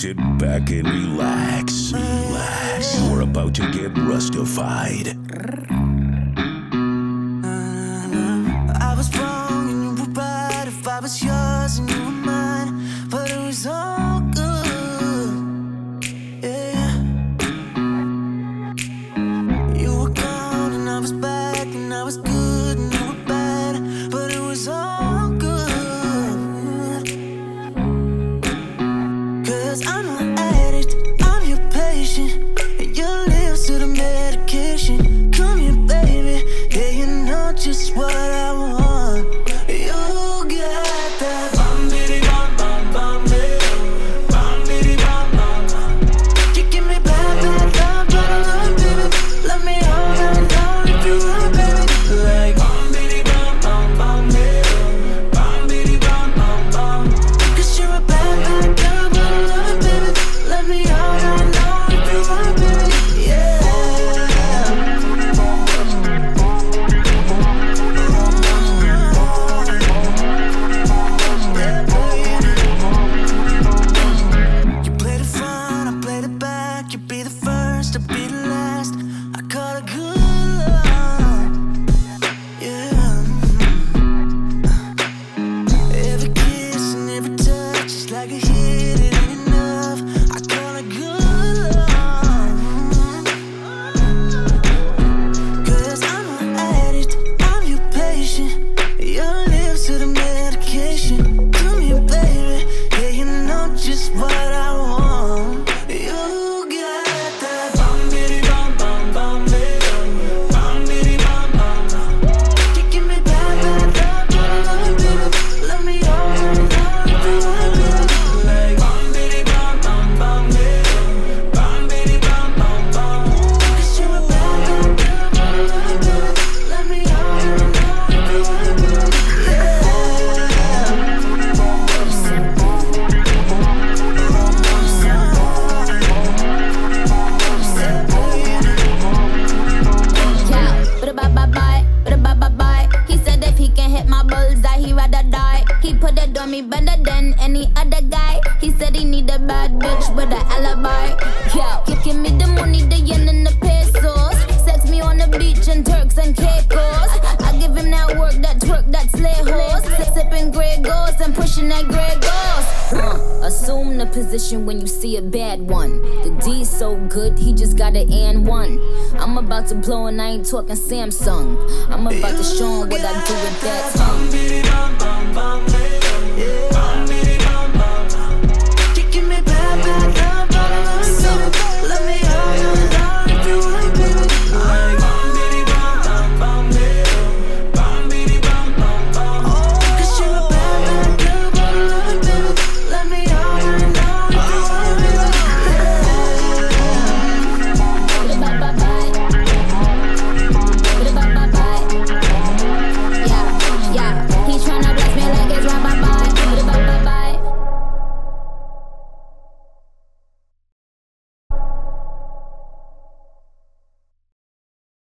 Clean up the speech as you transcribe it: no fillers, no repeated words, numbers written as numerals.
Sit back and relax. Relax. You're about to get rustified. I was wrong and you were right. If I was yours and you were mine, but it was all good. Yeah. You were gone and I was back, and I was good and you were bad, but it was all good. 'Cause I'm an addict, I'm your patient, and your lips to the medication. Come here, baby, yeah, you know just what I want. You got that bum biddy bum bum bum bum biddy bum bum bum. You give me bad love, baby. Let me hold on, if you want, baby. Like bum biddy bum bum bum biddy bum bum bum. 'Cause you're a bad girl, baby. Let me hold on, if you want, baby. Yeah. You played it front, I played it back. You be the first, I'll be the last. I call it good love. Yeah. Every kiss and every touch is like a hit, it ain't enough. I call it good love. 'Cause I'm an addict, I'm your patient, your lips to the medication. Come here, baby, yeah, you know just what I want. You got that bum biddy bum bum bum biddy bum bum bum. You give me bad love, baby. Let me hold on, if you want, baby. Like bum biddy bum bum bum biddy bum bum bum. 'Cause you're a bad girl, baby. Let me hold on, if you want, baby. Bye. He said if he can hit my bullseye, he rather die. He put it on me better than any other guy. He said he need a bad bitch with an alibi. Yo, give me the money, the yen and the pesos. Sex me on the beach and Turks and Caicos. I give him that work, that twerk, that slay horse. Sipping Grey Goose and pushing that Grey Goose. Assume the position when you see a bad one. The D's so good, he just got an and one. I'm about to blow and I ain't talking Samsung. I'm about to show him what I do with that tongue. Bum biddy bum bum bum, yeah.